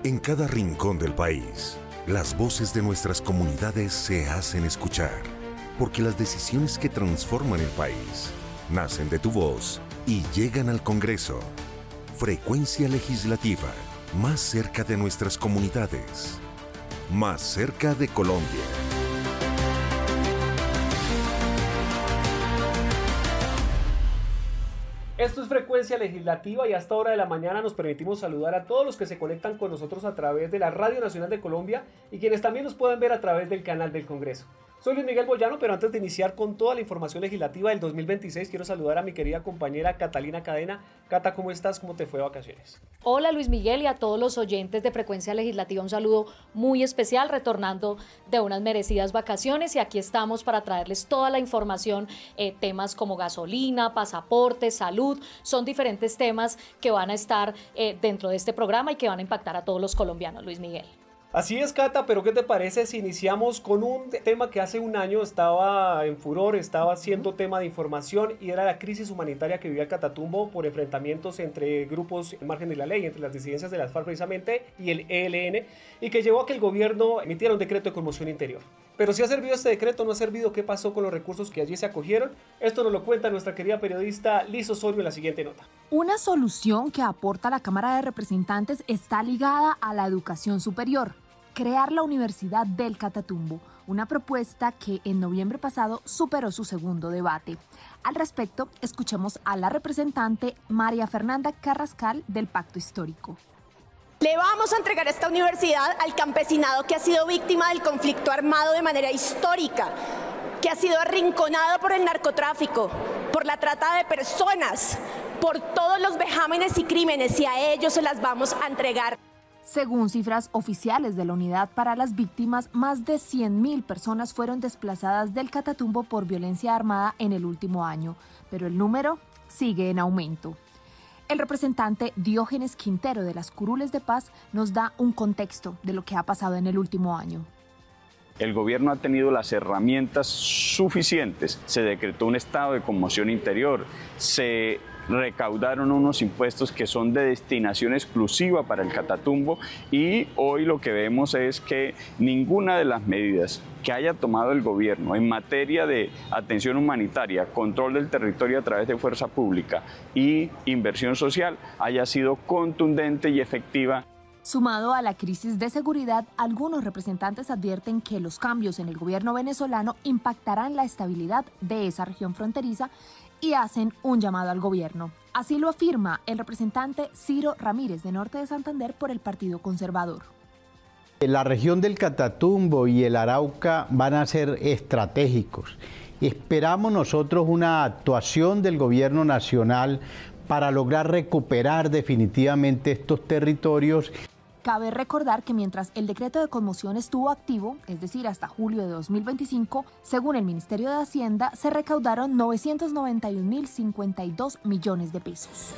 En cada rincón del país, las voces de nuestras comunidades se hacen escuchar, porque las decisiones que transforman el país nacen de tu voz y llegan al Congreso. Frecuencia Legislativa, más cerca de nuestras comunidades, más cerca de Colombia. Esto es Frecuencia Legislativa y a esta hora de la mañana nos permitimos saludar a todos los que se conectan con nosotros a través de la Radio Nacional de Colombia y quienes también nos pueden ver a través del canal del Congreso. Soy Luis Miguel Boyano, pero antes de iniciar con toda la información legislativa del 2026, quiero saludar a mi querida compañera Catalina Cadena. Cata, ¿cómo estás? ¿Cómo te fue de vacaciones? Hola Luis Miguel y a todos los oyentes de Frecuencia Legislativa, un saludo muy especial, retornando de unas merecidas vacaciones, y aquí estamos para traerles toda la información, temas como gasolina, pasaporte, salud, son diferentes temas que van a estar dentro de este programa y que van a impactar a todos los colombianos, Luis Miguel. Así es, Cata, pero ¿qué te parece si iniciamos con un tema que hace un año estaba en furor, estaba siendo tema de información, y era la crisis humanitaria que vivía el Catatumbo por enfrentamientos entre grupos al margen de la ley, entre las disidencias de las FARC precisamente y el ELN, y que llevó a que el gobierno emitiera un decreto de conmoción interior? Pero si ha servido este decreto, no ha servido, ¿qué pasó con los recursos que allí se acogieron? Esto nos lo cuenta nuestra querida periodista Liz Osorio en la siguiente nota. Una solución que aporta la Cámara de Representantes está ligada a la educación superior: crear la Universidad del Catatumbo, una propuesta que en noviembre pasado superó su segundo debate. Al respecto, escuchemos a la representante María Fernanda Carrascal del Pacto Histórico. Le vamos a entregar esta universidad al campesinado que ha sido víctima del conflicto armado de manera histórica, que ha sido arrinconado por el narcotráfico, por la trata de personas, por todos los vejámenes y crímenes, y a ellos se las vamos a entregar. Según cifras oficiales de la Unidad para las Víctimas, más de 100.000 personas fueron desplazadas del Catatumbo por violencia armada en el último año, pero el número sigue en aumento. El representante Diógenes Quintero de las Curules de Paz nos da un contexto de lo que ha pasado en el último año. El gobierno ha tenido las herramientas suficientes. Se decretó un estado de conmoción interior, se recaudaron unos impuestos que son de destinación exclusiva para el Catatumbo, y hoy lo que vemos es que ninguna de las medidas que haya tomado el gobierno en materia de atención humanitaria, control del territorio a través de fuerza pública y inversión social haya sido contundente y efectiva. Sumado a la crisis de seguridad, algunos representantes advierten que los cambios en el gobierno venezolano impactarán la estabilidad de esa región fronteriza y hacen un llamado al gobierno. Así lo afirma el representante Ciro Ramírez de Norte de Santander por el Partido Conservador. La región del Catatumbo y el Arauca van a ser estratégicos. Esperamos nosotros una actuación del gobierno nacional para lograr recuperar definitivamente estos territorios. Cabe recordar que mientras el decreto de conmoción estuvo activo, es decir, hasta julio de 2025, según el Ministerio de Hacienda, se recaudaron 991.052 millones de pesos.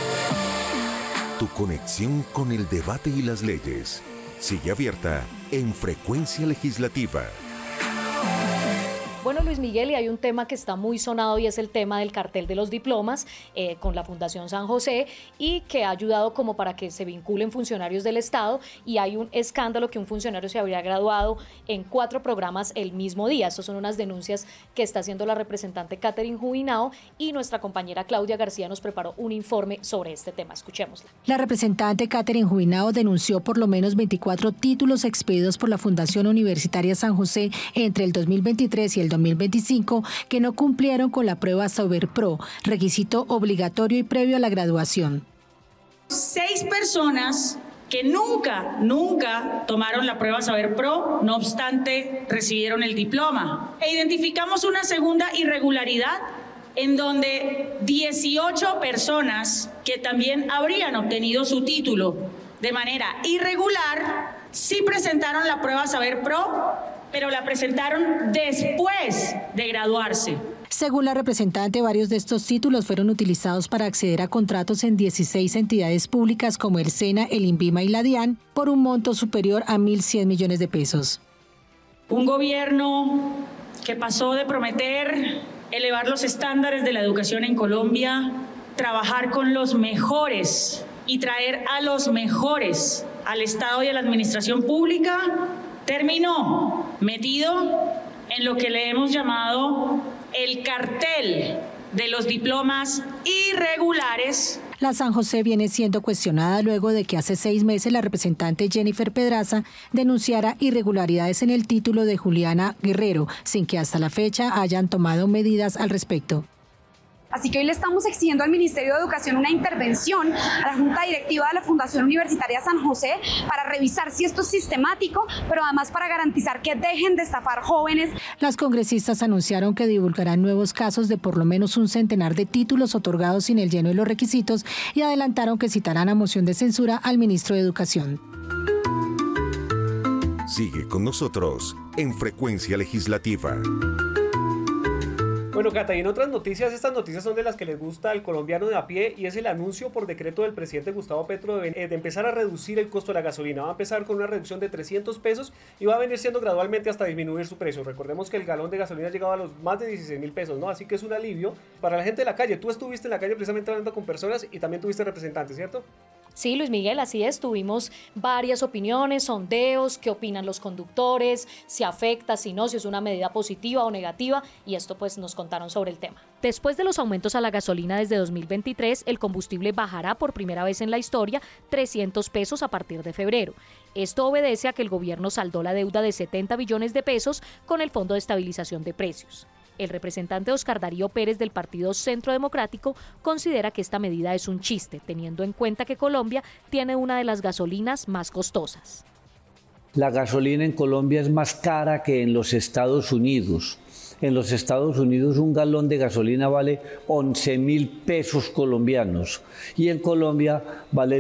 Tu conexión con el debate y las leyes sigue abierta en Frecuencia Legislativa. Bueno, Luis Miguel, y hay un tema que está muy sonado y es el tema del cartel de los diplomas con la Fundación San José, y que ha ayudado como para que se vinculen funcionarios del Estado, y hay un escándalo que un funcionario se habría graduado en 4 programas el mismo día. Estas son unas denuncias que está haciendo la representante Catherine Jubinao, y nuestra compañera Claudia García nos preparó un informe sobre este tema. Escuchémosla. La representante Catherine Jubinao denunció por lo menos 24 títulos expedidos por la Fundación Universitaria San José entre el 2023 y el 2025 que no cumplieron con la prueba Saber Pro, requisito obligatorio y previo a la graduación. 6 personas que nunca tomaron la prueba Saber Pro, no obstante recibieron el diploma. E identificamos una segunda irregularidad en donde 18 personas que también habrían obtenido su título de manera irregular sí presentaron la prueba Saber Pro, pero la presentaron después de graduarse. Según la representante, varios de estos títulos fueron utilizados para acceder a contratos en 16 entidades públicas como el SENA, el INVIMA y la DIAN por un monto superior a 1.100 millones de pesos. Un gobierno que pasó de prometer elevar los estándares de la educación en Colombia, trabajar con los mejores y traer a los mejores al Estado y a la administración pública terminó metido en lo que le hemos llamado el cartel de los diplomas irregulares. La San José viene siendo cuestionada luego de que hace 6 meses la representante Jennifer Pedraza denunciara irregularidades en el título de Juliana Guerrero, sin que hasta la fecha hayan tomado medidas al respecto. Así que hoy le estamos exigiendo al Ministerio de Educación una intervención a la Junta Directiva de la Fundación Universitaria San José para revisar si esto es sistemático, pero además para garantizar que dejen de estafar jóvenes. Las congresistas anunciaron que divulgarán nuevos casos de por lo menos un centenar de títulos otorgados sin el lleno de los requisitos y adelantaron que citarán a moción de censura al ministro de Educación. Sigue con nosotros en Frecuencia Legislativa. Bueno, Cata, y en otras noticias, estas noticias son de las que les gusta al colombiano de a pie y es el anuncio por decreto del presidente Gustavo Petro de empezar a reducir el costo de la gasolina. Va a empezar con una reducción de 300 pesos y va a venir siendo gradualmente hasta disminuir su precio. Recordemos que el galón de gasolina ha llegado a los más de 16.000 pesos, ¿no? Así que es un alivio para la gente de la calle. Tú estuviste en la calle precisamente hablando con personas y también tuviste representantes, ¿cierto? Sí, Luis Miguel, así es. Tuvimos varias opiniones, sondeos, qué opinan los conductores, si afecta, si no, si es una medida positiva o negativa, y esto pues nos contaron sobre el tema. Después de los aumentos a la gasolina desde 2023, el combustible bajará por primera vez en la historia 300 pesos a partir de febrero. Esto obedece a que el gobierno saldó la deuda de 70 billones de pesos con el Fondo de Estabilización de Precios. El representante Oscar Darío Pérez del Partido Centro Democrático considera que esta medida es un chiste, teniendo en cuenta que Colombia tiene una de las gasolinas más costosas. La gasolina en Colombia es más cara que en los Estados Unidos. En los Estados Unidos un galón de gasolina vale 11.000 pesos colombianos y en Colombia vale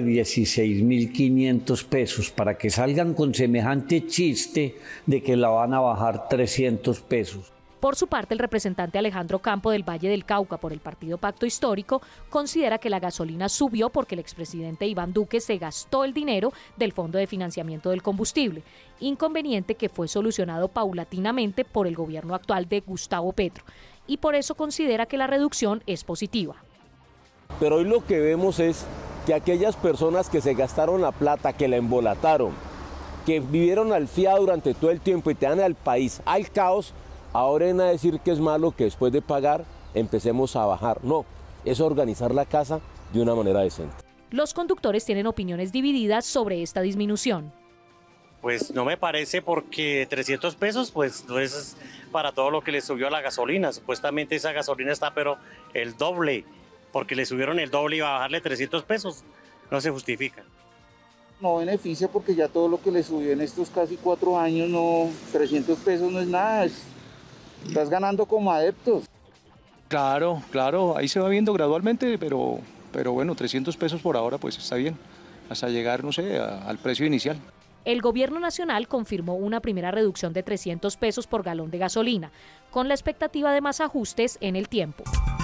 16.500 pesos. Para que salgan con semejante chiste de que la van a bajar 300 pesos. Por su parte, el representante Alejandro Campo del Valle del Cauca por el Partido Pacto Histórico considera que la gasolina subió porque el expresidente Iván Duque se gastó el dinero del Fondo de Financiamiento del Combustible, inconveniente que fue solucionado paulatinamente por el gobierno actual de Gustavo Petro, y por eso considera que la reducción es positiva. Pero hoy lo que vemos es que aquellas personas que se gastaron la plata, que la embolataron, que vivieron al fiado durante todo el tiempo y te dan al país al caos, ahora vienen a decir que es malo que después de pagar empecemos a bajar. No, es organizar la casa de una manera decente. Los conductores tienen opiniones divididas sobre esta disminución. Pues no me parece porque 300 pesos pues no es para todo lo que le subió a la gasolina. Supuestamente esa gasolina está pero el doble, porque le subieron el doble y va a bajarle 300 pesos. No se justifica. No beneficia porque ya todo lo que le subió en estos casi 4 años, no, 300 pesos no es nada. Estás ganando como adeptos. Claro, ahí se va viendo gradualmente, pero bueno, 300 pesos por ahora pues está bien, hasta llegar, no sé, al precio inicial. El gobierno nacional confirmó una primera reducción de 300 pesos por galón de gasolina, con la expectativa de más ajustes en el tiempo.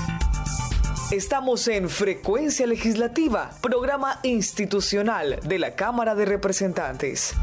Estamos en Frecuencia Legislativa, programa institucional de la Cámara de Representantes.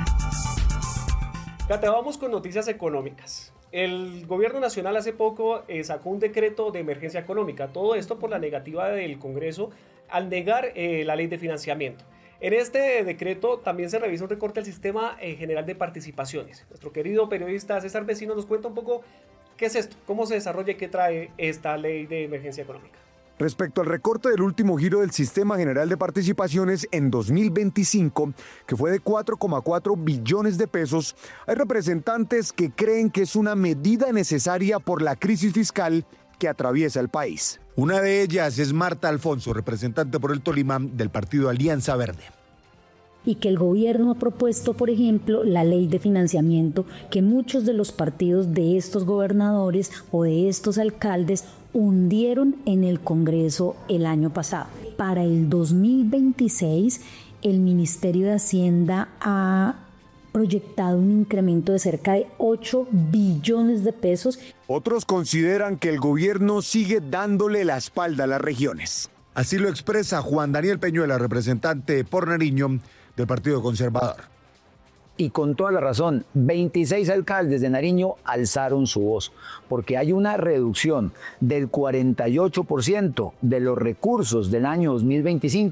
Cata, vamos con noticias económicas. El gobierno nacional hace poco sacó un decreto de emergencia económica. Todo esto por la negativa del Congreso al negar la ley de financiamiento. En este decreto también se revisa un recorte al sistema general de participaciones. Nuestro querido periodista César Vecino nos cuenta un poco qué es esto, cómo se desarrolla y qué trae esta ley de emergencia económica. Respecto al recorte del último giro del Sistema General de Participaciones en 2025, que fue de 4,4 billones de pesos, hay representantes que creen que es una medida necesaria por la crisis fiscal que atraviesa el país. Una de ellas es Marta Alfonso, representante por el Tolima del partido Alianza Verde. Y que el gobierno ha propuesto, por ejemplo, la ley de financiamiento que muchos de los partidos de estos gobernadores o de estos alcaldes hundieron en el Congreso el año pasado. Para el 2026, el Ministerio de Hacienda ha proyectado un incremento de cerca de 8 billones de pesos. Otros consideran que el gobierno sigue dándole la espalda a las regiones. Así lo expresa Juan Daniel Peñuela, representante por Nariño del Partido Conservador. Y con toda la razón, 26 alcaldes de Nariño alzaron su voz, porque hay una reducción del 48% de los recursos del año 2025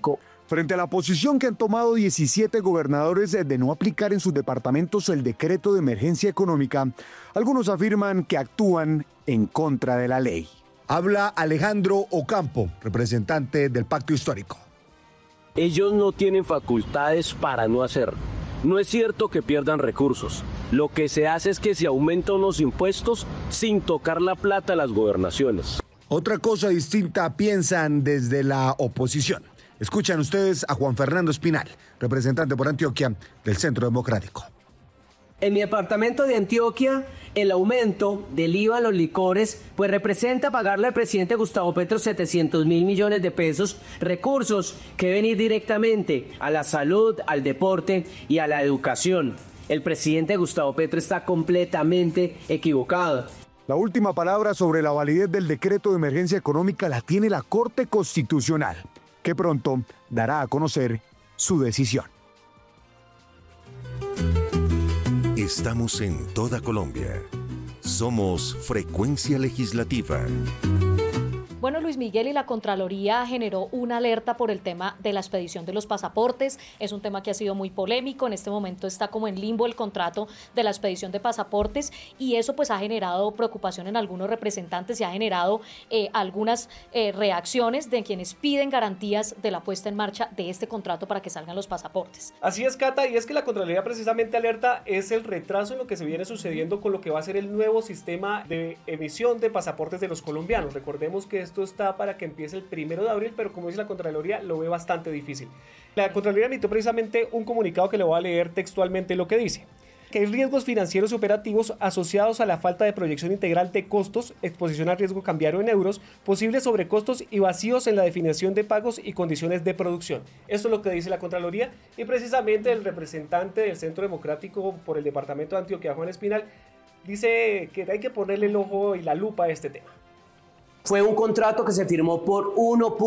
Frente a la posición que han tomado 17 gobernadores de no aplicar en sus departamentos el decreto de emergencia económica, algunos afirman que actúan en contra de la ley. Habla Alejandro Ocampo, representante del Pacto Histórico. Ellos no tienen facultades para no hacerlo. No es cierto que pierdan recursos. Lo que se hace es que se aumentan los impuestos sin tocar la plata a las gobernaciones. Otra cosa distinta piensan desde la oposición. Escuchan ustedes a Juan Fernando Espinal, representante por Antioquia del Centro Democrático. En mi departamento de Antioquia, el aumento del IVA a los licores pues representa pagarle al presidente Gustavo Petro 700.000 millones de pesos, recursos que deben ir directamente a la salud, al deporte y a la educación. El presidente Gustavo Petro está completamente equivocado. La última palabra sobre la validez del decreto de emergencia económica la tiene la Corte Constitucional, que pronto dará a conocer su decisión. Estamos en toda Colombia. Somos Frecuencia Legislativa. Bueno, Luis Miguel, y la Contraloría generó una alerta por el tema de la expedición de los pasaportes. Es un tema que ha sido muy polémico. En este momento está como en limbo el contrato de la expedición de pasaportes y eso pues ha generado preocupación en algunos representantes y ha generado algunas reacciones de quienes piden garantías de la puesta en marcha de este contrato para que salgan los pasaportes. Así es, Cata, y es que la Contraloría precisamente alerta es el retraso en lo que se viene sucediendo con lo que va a ser el nuevo sistema de emisión de pasaportes de los colombianos. Recordemos que esto está para que empiece el 1 de abril, pero como dice la Contraloría, lo ve bastante difícil. La Contraloría emitió precisamente un comunicado que le voy a leer textualmente lo que dice. Que hay riesgos financieros y operativos asociados a la falta de proyección integral de costos, exposición al riesgo cambiario en euros, posibles sobrecostos y vacíos en la definición de pagos y condiciones de producción. Esto es lo que dice la Contraloría y precisamente el representante del Centro Democrático por el departamento de Antioquia, Juan Espinal, dice que hay que ponerle el ojo y la lupa a este tema. Fue un contrato que se firmó por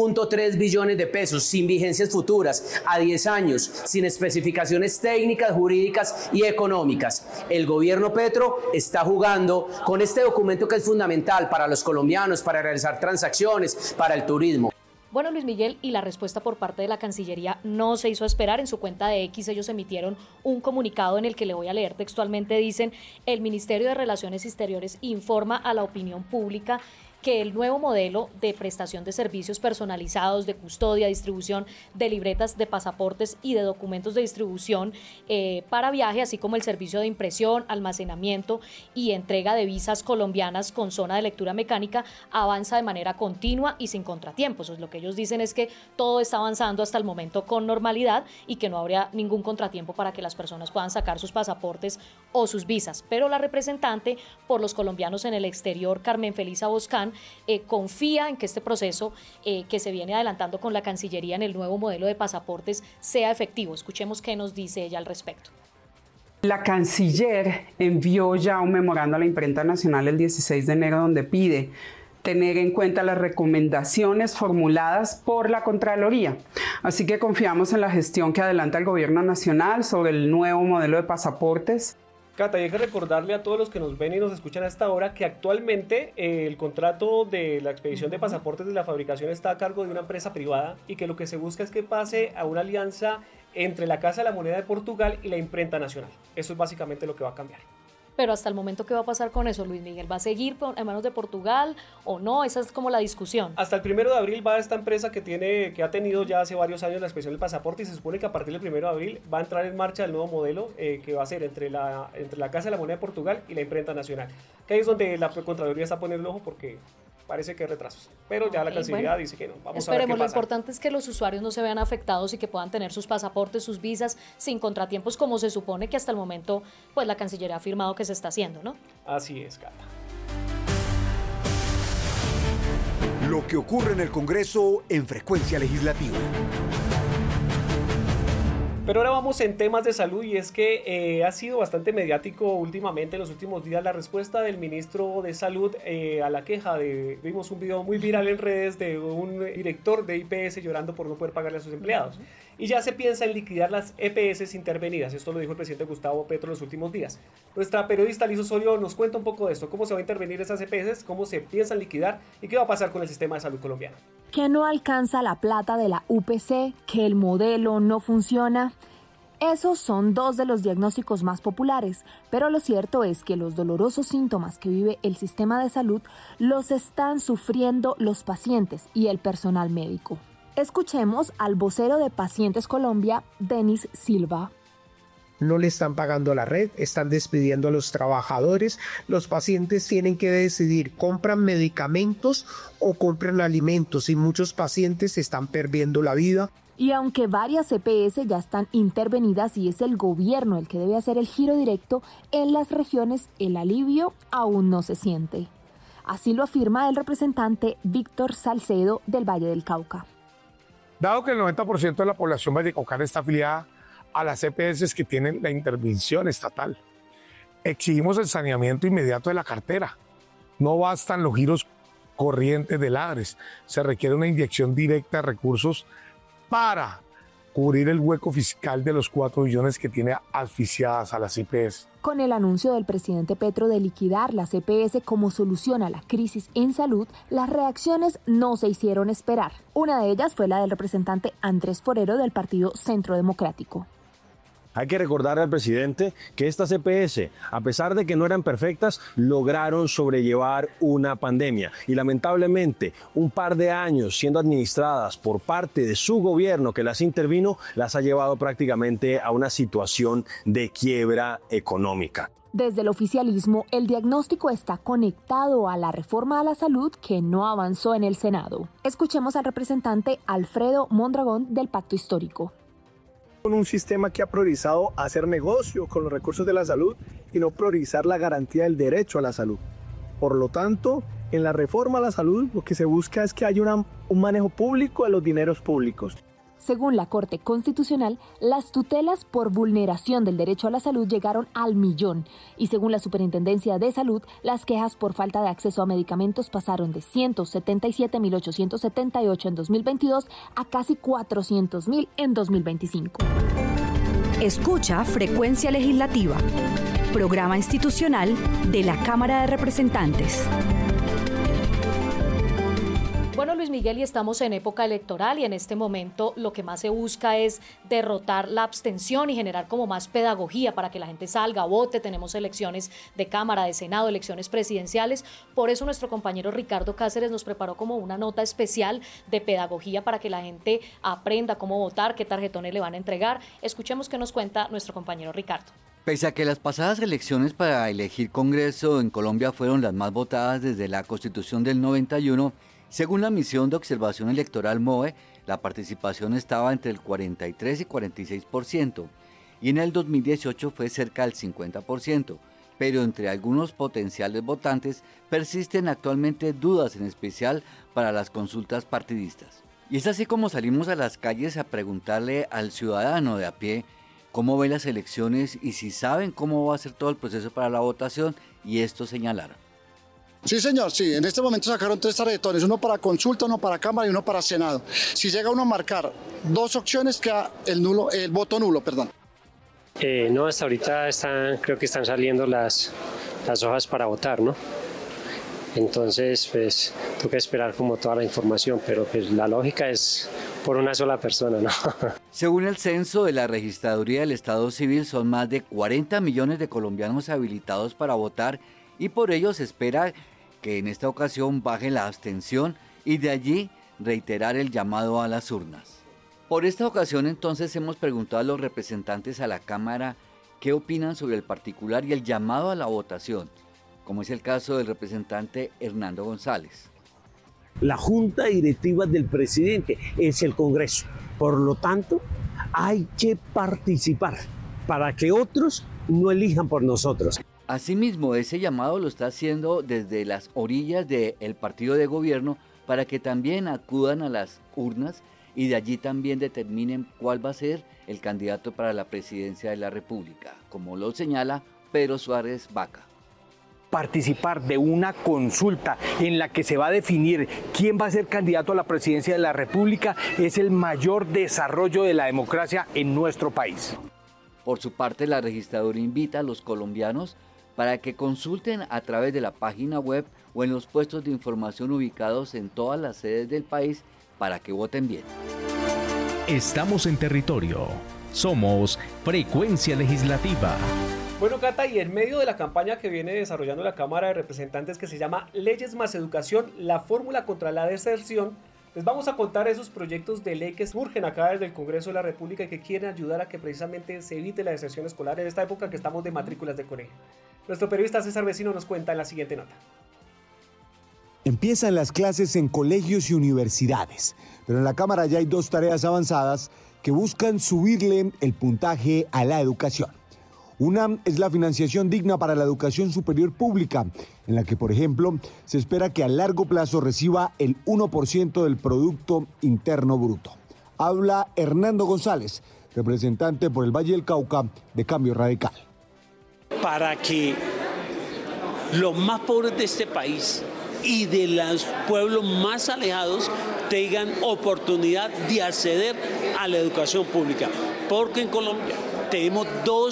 1.3 billones de pesos, sin vigencias futuras, a 10 años, sin especificaciones técnicas, jurídicas y económicas. El gobierno Petro está jugando con este documento que es fundamental para los colombianos, para realizar transacciones, para el turismo. Bueno, Luis Miguel, y la respuesta por parte de la Cancillería no se hizo esperar. En su cuenta de X ellos emitieron un comunicado en el que le voy a leer textualmente. Dicen: el Ministerio de Relaciones Exteriores informa a la opinión pública que el nuevo modelo de prestación de servicios personalizados, de custodia, distribución de libretas de pasaportes y de documentos de distribución para viaje, así como el servicio de impresión, almacenamiento y entrega de visas colombianas con zona de lectura mecánica, avanza de manera continua y sin contratiempos. Pues lo que ellos dicen es que todo está avanzando hasta el momento con normalidad y que no habría ningún contratiempo para que las personas puedan sacar sus pasaportes o sus visas. Pero la representante por los colombianos en el exterior, Carmen Felisa Boscán, confía en que este proceso que se viene adelantando con la Cancillería en el nuevo modelo de pasaportes sea efectivo. Escuchemos qué nos dice ella al respecto. La canciller envió ya un memorando a la imprenta nacional el 16 de enero donde pide tener en cuenta las recomendaciones formuladas por la Contraloría. Así que confiamos en la gestión que adelanta el Gobierno Nacional sobre el nuevo modelo de pasaportes. Cata, y hay que recordarle a todos los que nos ven y nos escuchan a esta hora que actualmente el contrato de la expedición de pasaportes de la fabricación está a cargo de una empresa privada y que lo que se busca es que pase a una alianza entre la Casa de la Moneda de Portugal y la Imprenta Nacional. Eso es básicamente lo que va a cambiar. Pero hasta el momento, ¿qué va a pasar con eso, Luis Miguel? ¿Va a seguir en manos de Portugal o no? Esa es como la discusión. Hasta el 1 de abril va esta empresa que ha tenido ya hace varios años la expedición del pasaporte y se supone que a partir del 1 de abril va a entrar en marcha el nuevo modelo que va a ser entre la Casa de la Moneda de Portugal y la Imprenta Nacional. Que ahí es donde la Contraloría está poniendo el ojo porque parece que hay retrasos. Pero ya la Cancillería dice que no. Vamos a ver qué pasa. Lo importante es que los usuarios no se vean afectados y que puedan tener sus pasaportes, sus visas sin contratiempos, como se supone que hasta el momento pues la Cancillería ha afirmado que se está haciendo, ¿no? Así es, Cata. Lo que ocurre en el Congreso en Frecuencia Legislativa. Pero ahora vamos en temas de salud y es que ha sido bastante mediático últimamente, en los últimos días, la respuesta del ministro de Salud a la queja vimos un video muy viral en redes de un director de IPS llorando por no poder pagarle a sus empleados. Y ya se piensa en liquidar las EPS intervenidas, esto lo dijo el presidente Gustavo Petro en los últimos días. Nuestra periodista Liz Osorio nos cuenta un poco de esto, cómo se va a intervenir esas EPS, cómo se piensan liquidar y qué va a pasar con el sistema de salud colombiano. que no alcanza la plata de la UPC, que el modelo no funciona. Esos son dos de los diagnósticos más populares, pero lo cierto es que los dolorosos síntomas que vive el sistema de salud los están sufriendo los pacientes y el personal médico. Escuchemos al vocero de Pacientes Colombia, Denis Silva. No le están pagando la red, están despidiendo a los trabajadores, los pacientes tienen que decidir, ¿compran medicamentos o compran alimentos? Y muchos pacientes están perdiendo la vida. Y aunque varias EPS ya están intervenidas y es el gobierno el que debe hacer el giro directo, en las regiones el alivio aún no se siente. Así lo afirma el representante Víctor Salcedo del Valle del Cauca. Dado que el 90% de la población vallecaucana está afiliada a las EPS que tienen la intervención estatal, exigimos el saneamiento inmediato de la cartera. No bastan los giros corrientes del ADRES, se requiere una inyección directa de recursos para cubrir el hueco fiscal de los 4 billones que tiene asfixiadas a las EPS. Con el anuncio del presidente Petro de liquidar las EPS como solución a la crisis en salud, las reacciones no se hicieron esperar. Una de ellas fue la del representante Andrés Forero del Partido Centro Democrático. Hay que recordarle al presidente que estas EPS, a pesar de que no eran perfectas, lograron sobrellevar una pandemia. Y lamentablemente, un par de años siendo administradas por parte de su gobierno que las intervino, las ha llevado prácticamente a una situación de quiebra económica. Desde el oficialismo, el diagnóstico está conectado a la reforma a la salud que no avanzó en el Senado. Escuchemos al representante Alfredo Mondragón del Pacto Histórico. Con un sistema que ha priorizado hacer negocio con los recursos de la salud y no priorizar la garantía del derecho a la salud. Por lo tanto, en la reforma a la salud lo que se busca es que haya un manejo público de los dineros públicos. Según la Corte Constitucional, las tutelas por vulneración del derecho a la salud llegaron al 1.000.000 y según la Superintendencia de Salud, las quejas por falta de acceso a medicamentos pasaron de 177.878 en 2022 a casi 400.000 en 2025. Escucha Frecuencia Legislativa, programa institucional de la Cámara de Representantes. Bueno, Luis Miguel, y estamos en época electoral y en este momento lo que más se busca es derrotar la abstención y generar como más pedagogía para que la gente salga, vote. Tenemos elecciones de Cámara, de Senado, elecciones presidenciales. Por eso nuestro compañero Ricardo Cáceres nos preparó como una nota especial de pedagogía para que la gente aprenda cómo votar, qué tarjetones le van a entregar. Escuchemos qué nos cuenta nuestro compañero Ricardo. Pese a que las pasadas elecciones para elegir Congreso en Colombia fueron las más votadas desde la Constitución del 91, según la misión de observación electoral MOE, la participación estaba entre el 43 y 46%, y en el 2018 fue cerca del 50%, pero entre algunos potenciales votantes persisten actualmente dudas, en especial para las consultas partidistas. Y es así como salimos a las calles a preguntarle al ciudadano de a pie cómo ve las elecciones y si saben cómo va a ser todo el proceso para la votación, y esto señalaron. Sí, señor, sí. En este momento sacaron 3 tarjetones, uno para consulta, uno para Cámara y uno para Senado. Si llega uno a marcar 2 opciones, queda el voto nulo, perdón. No, hasta ahorita creo que están saliendo las hojas para votar, ¿no? Entonces, pues, toca esperar como toda la información, pero pues la lógica es por una sola persona, ¿no? Según el censo de la Registraduría del Estado Civil, son más de 40 millones de colombianos habilitados para votar y por ello se espera que en esta ocasión baje la abstención y de allí reiterar el llamado a las urnas. Por esta ocasión entonces hemos preguntado a los representantes a la Cámara qué opinan sobre el particular y el llamado a la votación, como es el caso del representante Hernando González. La junta directiva del presidente es el Congreso, por lo tanto hay que participar para que otros no elijan por nosotros. Asimismo, ese llamado lo está haciendo desde las orillas del partido de gobierno para que también acudan a las urnas y de allí también determinen cuál va a ser el candidato para la presidencia de la República, como lo señala Pedro Suárez Vaca. Participar de una consulta en la que se va a definir quién va a ser candidato a la presidencia de la República es el mayor desarrollo de la democracia en nuestro país. Por su parte, la registraduría invita a los colombianos para que consulten a través de la página web o en los puestos de información ubicados en todas las sedes del país para que voten bien. Estamos en territorio. Somos Frecuencia Legislativa. Bueno, Cata, y en medio de la campaña que viene desarrollando la Cámara de Representantes, que se llama Leyes más Educación, la fórmula contra la deserción, les vamos a contar esos proyectos de ley que surgen acá desde el Congreso de la República y que quieren ayudar a que precisamente se evite la deserción escolar en esta época que estamos de matrículas de colegio. Nuestro periodista César Vecino nos cuenta en la siguiente nota. Empiezan las clases en colegios y universidades, pero en la Cámara ya hay 2 tareas avanzadas que buscan subirle el puntaje a la educación. Una es la financiación digna para la educación superior pública, en la que, por ejemplo, se espera que a largo plazo reciba el 1% del Producto Interno Bruto. Habla Hernando González, representante por el Valle del Cauca de Cambio Radical. Para que los más pobres de este país y de los pueblos más alejados tengan oportunidad de acceder a la educación pública, porque en Colombia tenemos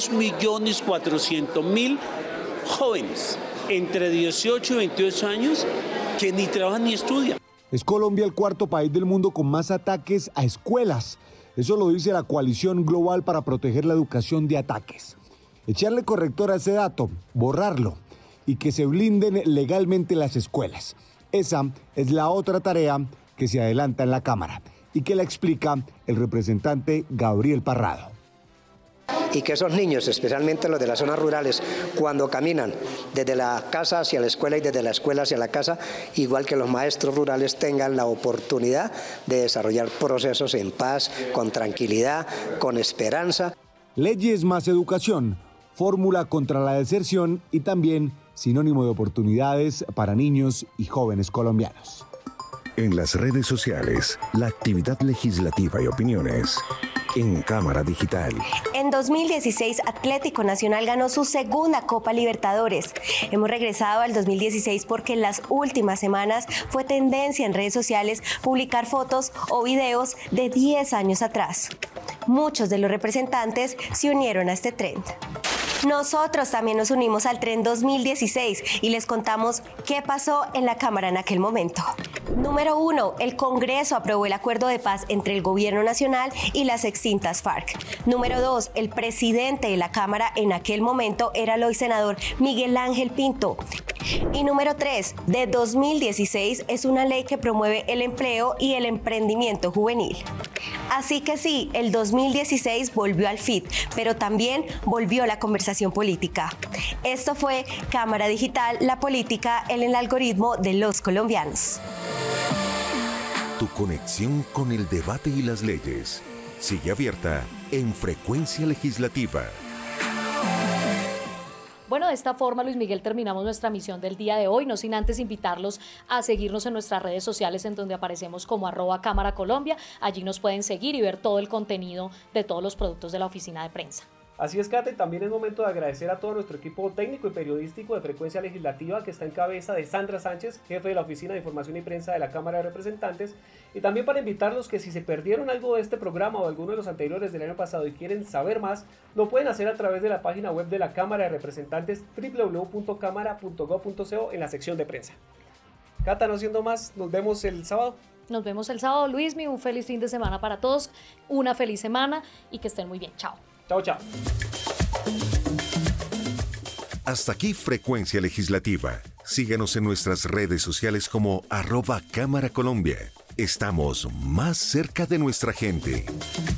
2.400.000 jóvenes entre 18 y 28 años que ni trabajan ni estudian. Es Colombia el 4º país del mundo con más ataques a escuelas. Eso lo dice la Coalición Global para Proteger la Educación de Ataques. Echarle corrector a ese dato, borrarlo y que se blinden legalmente las escuelas. Esa es la otra tarea que se adelanta en la Cámara y que la explica el representante Gabriel Parrado. Y que esos niños, especialmente los de las zonas rurales, cuando caminan desde la casa hacia la escuela y desde la escuela hacia la casa, igual que los maestros rurales, tengan la oportunidad de desarrollar procesos en paz, con tranquilidad, con esperanza. Leyes más educación, fórmula contra la deserción y también sinónimo de oportunidades para niños y jóvenes colombianos. En las redes sociales, la actividad legislativa y opiniones en Cámara Digital. En 2016, Atlético Nacional ganó su segunda Copa Libertadores. Hemos regresado al 2016 porque en las últimas semanas fue tendencia en redes sociales publicar fotos o videos de 10 años atrás. Muchos de los representantes se unieron a este trend. Nosotros también nos unimos al tren 2016 y les contamos qué pasó en la Cámara en aquel momento. Número 1. El Congreso aprobó el acuerdo de paz entre el Gobierno Nacional y las extintas FARC. Número 2. El presidente de la Cámara en aquel momento era el hoy senador Miguel Ángel Pinto. Y número 3. De 2016 es una ley que promueve el empleo y el emprendimiento juvenil. Así que sí, el 2016 volvió al FIT, pero también volvió la conversación política. Esto fue Cámara Digital, la política en el algoritmo de los colombianos. Tu conexión con el debate y las leyes sigue abierta en Frecuencia Legislativa. Bueno, de esta forma, Luis Miguel, terminamos nuestra misión del día de hoy, no sin antes invitarlos a seguirnos en nuestras redes sociales en donde aparecemos como @Cámara Colombia. Allí nos pueden seguir y ver todo el contenido de todos los productos de la oficina de prensa. Así es, Cata, y también es momento de agradecer a todo nuestro equipo técnico y periodístico de Frecuencia Legislativa, que está en cabeza de Sandra Sánchez, jefe de la Oficina de Información y Prensa de la Cámara de Representantes, y también para invitarlos que si se perdieron algo de este programa o alguno de los anteriores del año pasado y quieren saber más, lo pueden hacer a través de la página web de la Cámara de Representantes, www.cámara.gov.co, en la sección de prensa. Cata, no siendo más, nos vemos el sábado. Nos vemos el sábado, Luismi, un feliz fin de semana para todos, una feliz semana y que estén muy bien. Chao. Chao, chao. Hasta aquí Frecuencia Legislativa. Síguenos en nuestras redes sociales como @Cámara Colombia. Estamos más cerca de nuestra gente.